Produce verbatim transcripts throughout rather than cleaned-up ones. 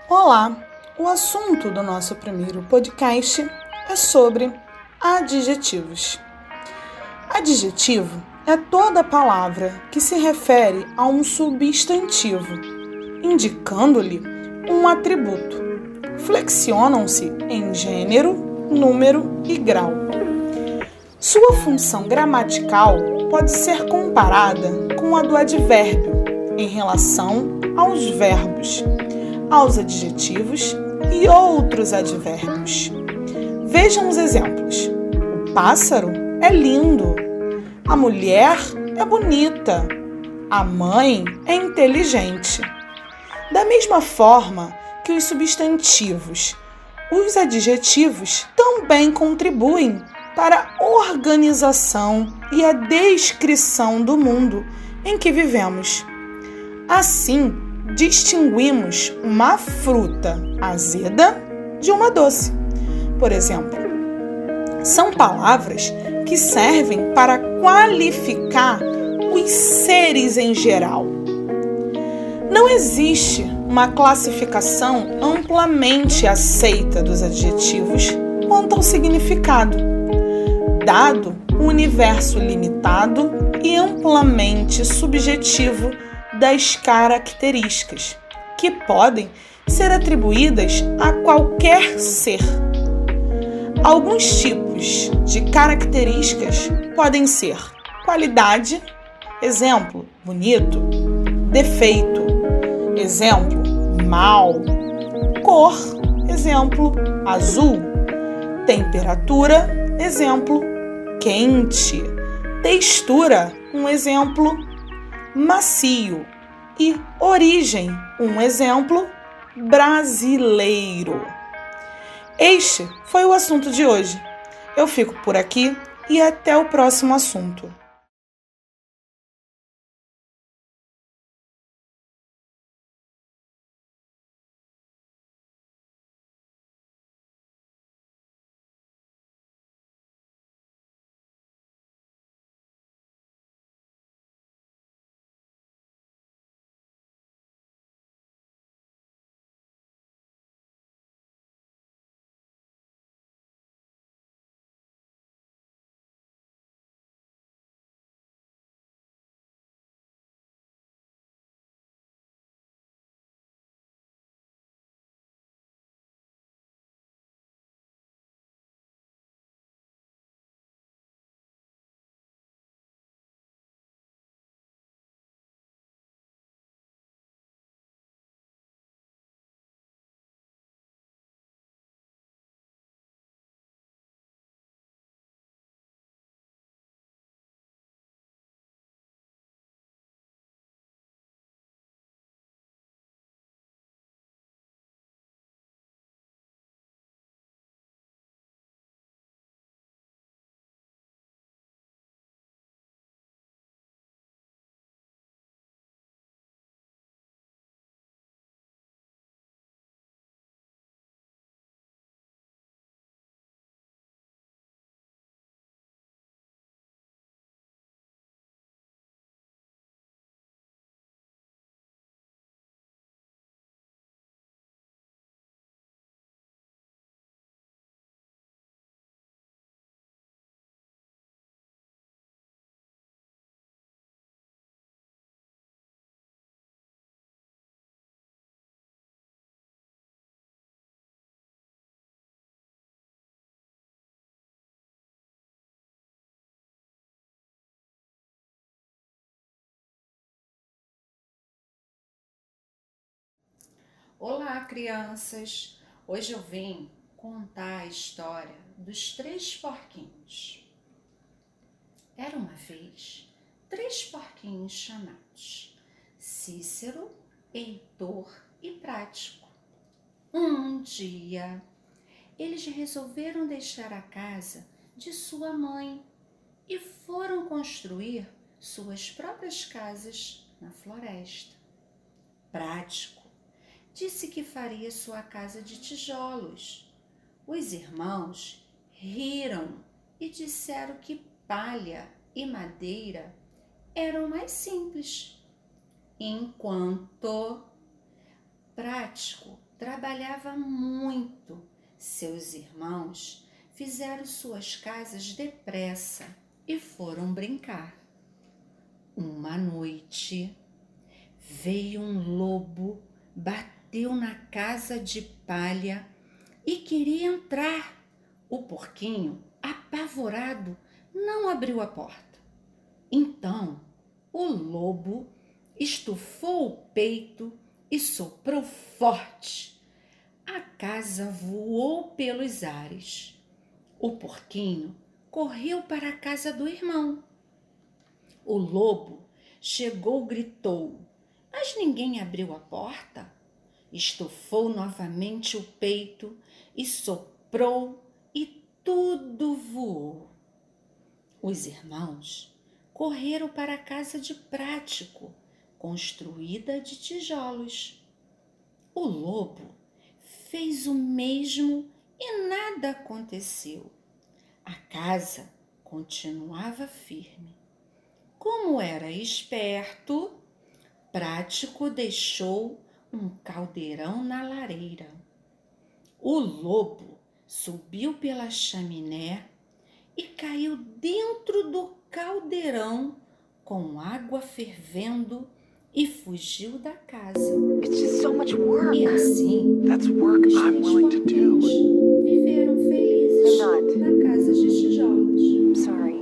Olá! O assunto do nosso primeiro podcast é sobre adjetivos. Adjetivo é toda palavra que se refere a um substantivo, indicando-lhe um atributo. Flexionam-se em gênero, número e grau. Sua função gramatical pode ser comparada com a do advérbio em relação aos verbos, aos adjetivos e outros advérbios. Vejam os exemplos. O pássaro é lindo. A mulher é bonita. A mãe é inteligente. Da mesma forma que os substantivos, os adjetivos também contribuem para a organização e a descrição do mundo em que vivemos. Assim, distinguimos uma fruta azeda de uma doce. Por exemplo, são palavras que servem para qualificar os seres em geral. Não existe uma classificação amplamente aceita dos adjetivos quanto ao significado, dado o universo limitado e amplamente subjetivo das características, que podem ser atribuídas a qualquer ser. Alguns tipos de características podem ser qualidade, exemplo, bonito, defeito, exemplo, mal, cor, exemplo, azul, temperatura, exemplo, quente, textura, um exemplo, macio e origem, um exemplo, brasileiro. Este foi o assunto de hoje. Eu fico por aqui e até o próximo assunto. Olá, crianças! Hoje eu vim contar a história dos três porquinhos. Era uma vez três porquinhos chamados Cícero, Heitor e Prático. Um dia, eles resolveram deixar a casa de sua mãe e foram construir suas próprias casas na floresta. Prático disse que faria sua casa de tijolos. Os irmãos riram e disseram que palha e madeira eram mais simples, enquanto Prático trabalhava muito. Seus irmãos fizeram suas casas depressa e foram brincar. Uma noite, veio um lobo, bateu na casa de palha e queria entrar. O porquinho, apavorado, não abriu a porta. Então, o lobo estufou o peito e soprou forte. A casa voou pelos ares. O porquinho correu para a casa do irmão. O lobo chegou, gritou, mas ninguém abriu a porta. Estufou novamente o peito e soprou e tudo voou. Os irmãos correram para a casa de Prático, construída de tijolos. O lobo fez o mesmo e nada aconteceu. A casa continuava firme. Como era esperto, Prático deixou um caldeirão na lareira. O lobo subiu pela chaminé e caiu dentro do caldeirão com água fervendo e fugiu da casa. It's just so much work. E assim, That's work os I'm três willing to do. porquinhos viveram felizes I'm not. na casa de tijolos. I'm sorry.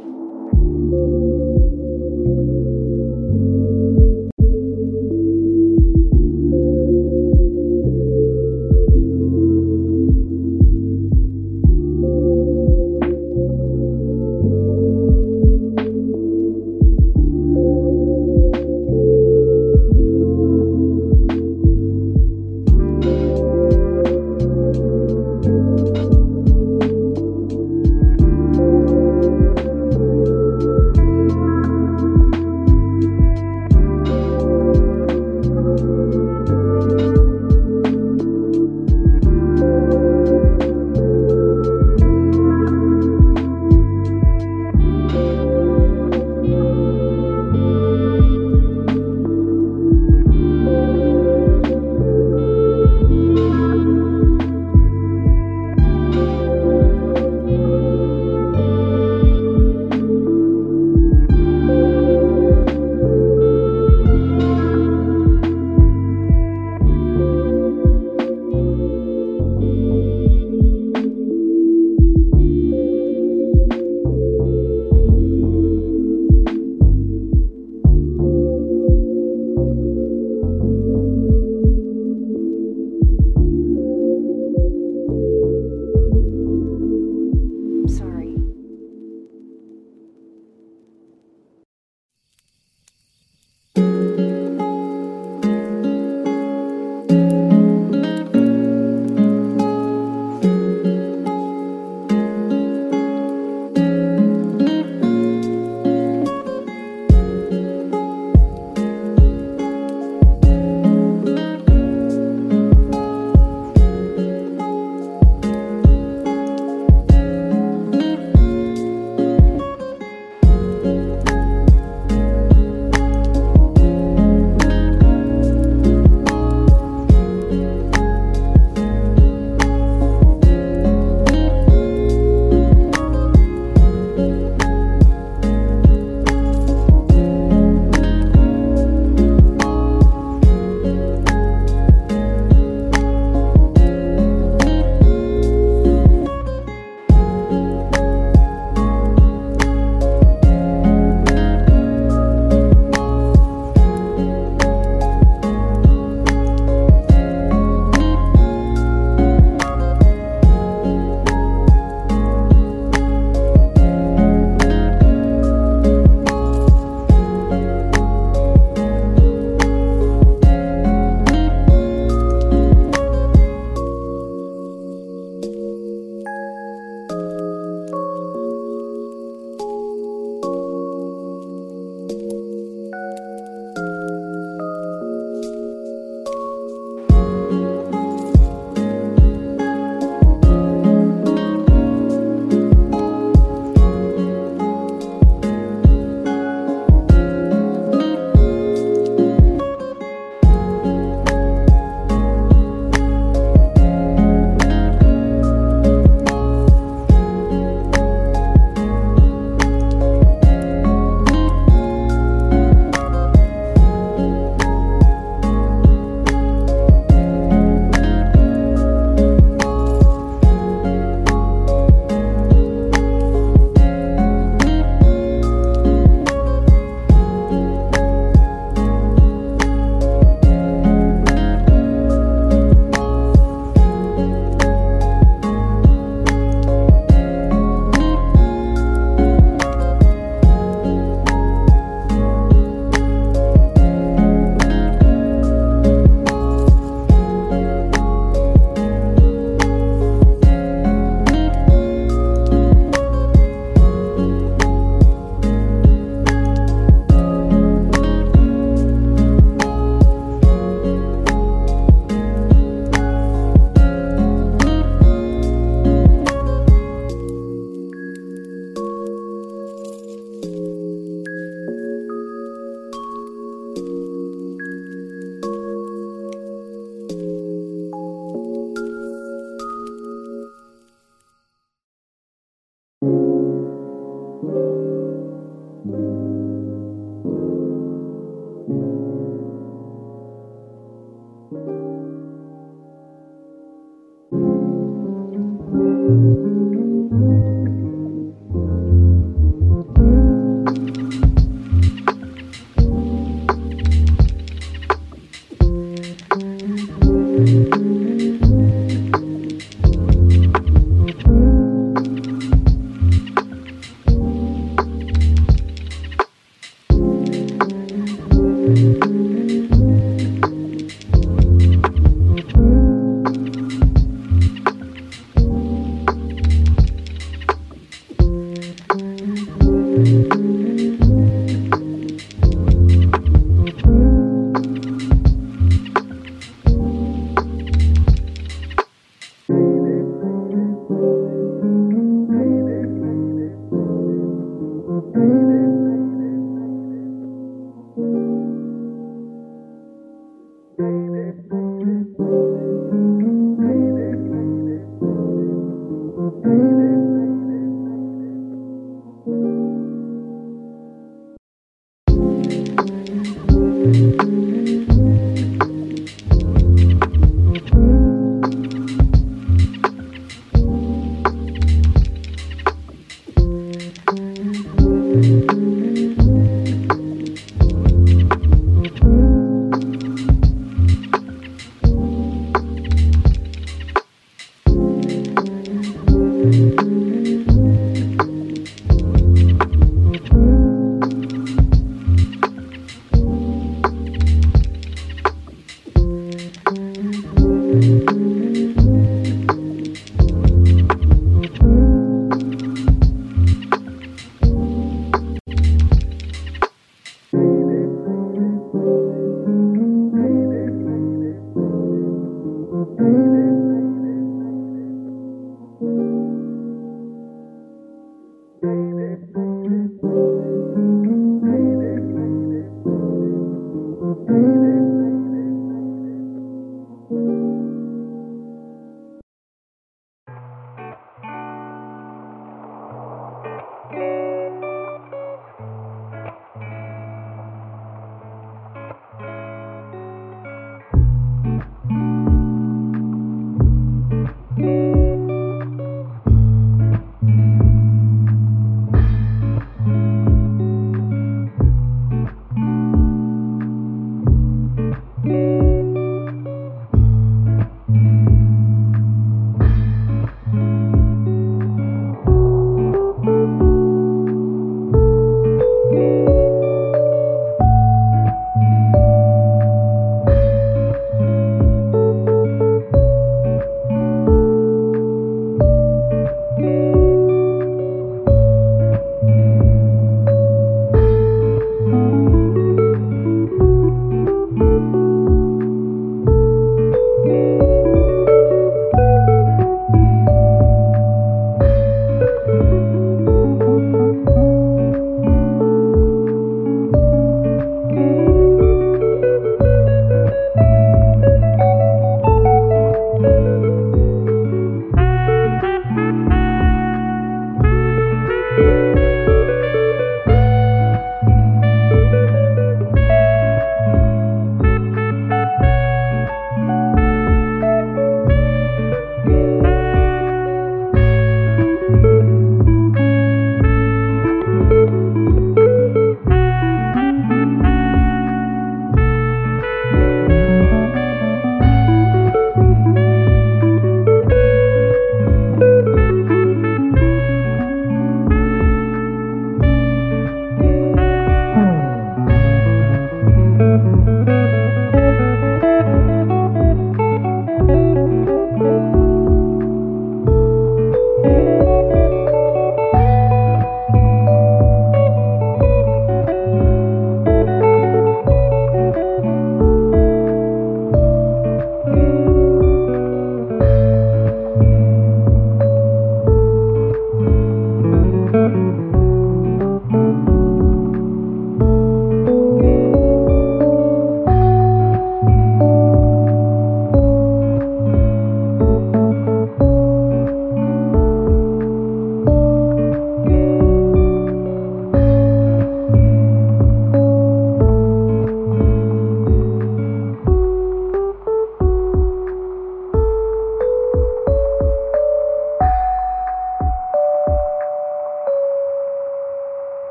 baby.